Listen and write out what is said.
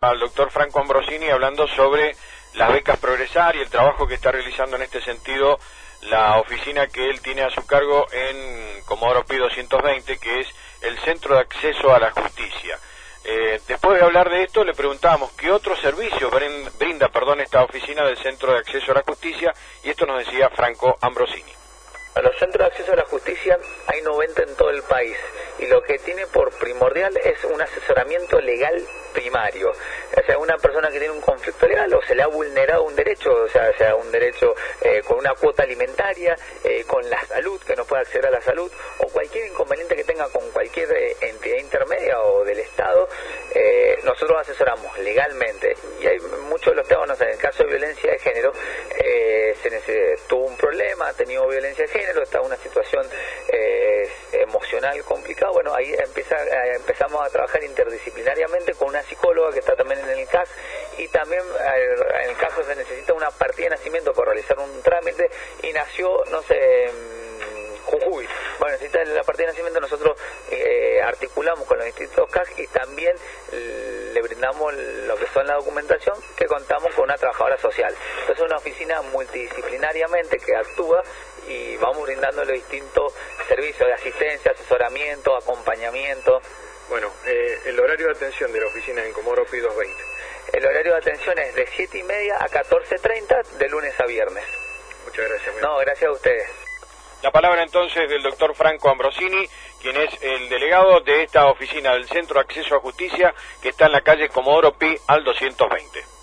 Al doctor Franco Ambrosini hablando sobre las becas Progresar y el trabajo que está realizando en este sentido la oficina que él tiene a su cargo en Comodoro Pi 220, que es el Centro de Acceso a la Justicia. Después de hablar de esto, le preguntábamos qué otro servicio brinda esta oficina del Centro de Acceso a la Justicia, y esto nos decía Franco Ambrosini. A los centros de acceso a la justicia hay 90 en todo el país, y lo que tiene por primordial es un asesoramiento legal primario. O sea, una persona que tiene un conflicto legal o se le ha vulnerado un derecho, o sea un derecho con una cuota alimentaria, con la salud, que no puede acceder a la salud, o cualquier inconveniente que tenga con cualquier entidad intermedia o del Estado, nosotros asesoramos legalmente. Y hay muchos de los temas, no sé, en el caso de violencia de género, tuvo un problema, ha tenido violencia de género, está en una situación emocional complicada. Bueno, ahí empezamos a trabajar interdisciplinariamente con una psicóloga que está también en el CAS, y también en el caso se necesita una partida de nacimiento para realizar un trámite, y nació, no sé, Jujuy. Bueno, necesita la partida de nacimiento, nosotros articulamos con los distintos CAS y también le brindamos lo que son la documentación, que contamos con una trabajadora social. Entonces es una oficina multidisciplinariamente que actúa, y vamos brindando los distintos servicios de asistencia, asesoramiento, acompañamiento. Bueno, el horario de atención de la oficina en Comodoro Pi 220. El horario de atención es de 7:30 a 14:30, de lunes a viernes. Muchas gracias. No, gracias a ustedes. La palabra entonces del doctor Franco Ambrosini, quien es el delegado de esta oficina del Centro de Acceso a Justicia, que está en la calle Comodoro Pi al 220.